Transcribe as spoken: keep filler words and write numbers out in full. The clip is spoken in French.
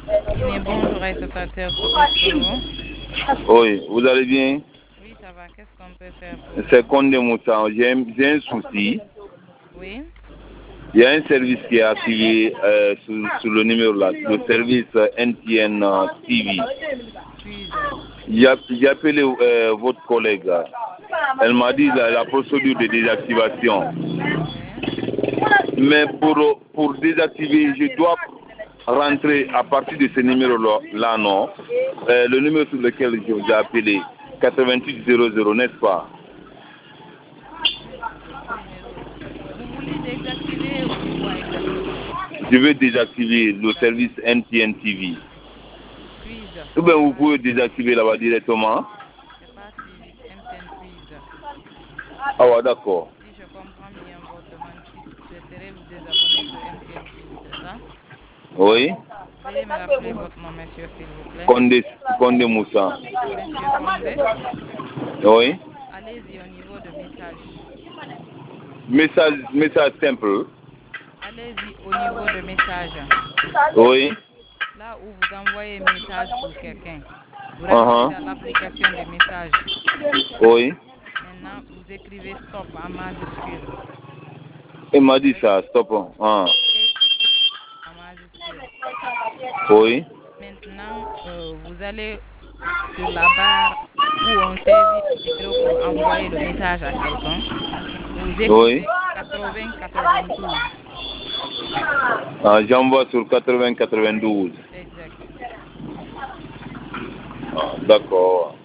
Kiné, bonjour Aïssata Terre, Sokosoro. Oui, vous allez bien? Oui, ça va. Qu'est-ce qu'on peut faire pour vous? C'est Condé Moussa. J'ai un, j'ai un souci. Oui. Il y a un service qui est activé euh, sur, sur le numéro là, le service euh, N T N euh, T V. Puis, J'ai j'ai appelé euh, votre collègue. Elle m'a dit la, la procédure de désactivation. oui. Mais pour, pour désactiver, je dois rentrer à partir de ce numéro-là, là, non. Euh, le numéro sur lequel je vous ai appelé, quatre-vingt-huit zéro zéro, n'est-ce pas? Oui, le numéro. Vous voulez désactiver ou quoi exactement? Je veux désactiver le service N T N T V. Freeze. Ou bien C'est vous pas, pouvez désactiver là-bas directement. c'est pas T V, M T N Freeze. Ah ouais, d'accord. Si je comprends bien votre demande, si vous souhaiterez vous désabonner de M T N Freeze, c'est ça? Oui. Veuillez me rappeler votre nom, monsieur, s'il vous plaît. Condé, Condé Moussa. Monsieur Condé, Oui. allez-y au niveau de message. Message, message simple. Allez-y au niveau de message. Oui. Là où vous envoyez un message pour quelqu'un, vous rentrez Uh-huh. dans l'application des messages. Oui. Maintenant, vous écrivez stop en majuscule. Il m'a dit ça, stop. Ah. Et en majuscule. Oui. Maintenant, euh, vous allez sur la barre où on saisit le numéro pour envoyer le message à quelqu'un. Vous Oui. écrivez quatre-vingts quatre-vingt-douze. Ah, j'envoie sur quatre-vingts quatre-vingt-douze. Exact. Ah, d'accord.